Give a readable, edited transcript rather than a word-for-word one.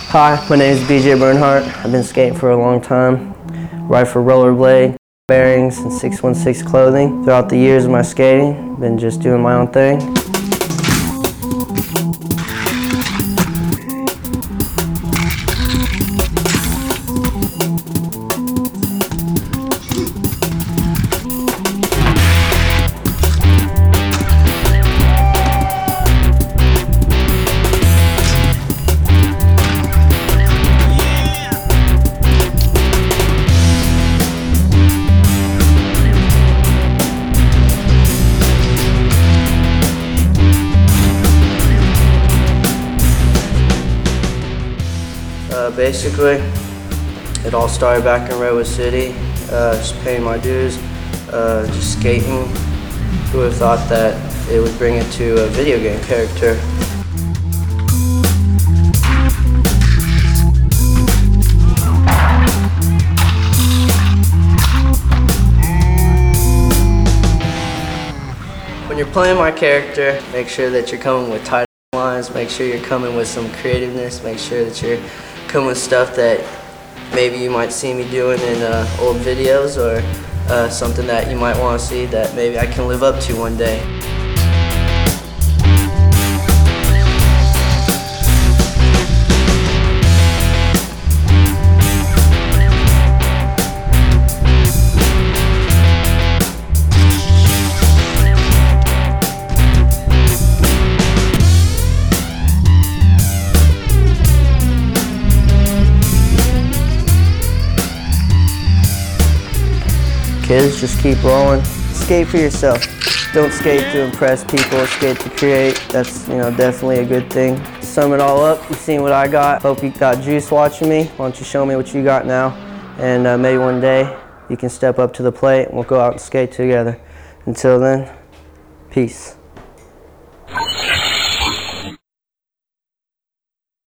Hi, my name is BJ Bernhardt. I've been skating for a long time. Ride for Rollerblade, Bearings, and 616 Clothing. Throughout the years of my skating, been just doing my own thing. Basically, it all started back in Redwood City, just paying my dues, just skating. Who would have thought that it would bring it to a video game character? When you're playing my character, make sure that you're coming with tight lines, make sure you're coming with some creativeness, make sure that you're coming with stuff that maybe you might see me doing in old videos, or something that you might want to see that maybe I can live up to one day. Kids, just keep rolling. Skate for yourself. Don't skate to impress people, skate to create. That's, definitely a good thing. To sum it all up, you've seen what I got. Hope you got juice watching me. Why don't you show me what you got now? And maybe one day you can step up to the plate and we'll go out and skate together. Until then, peace.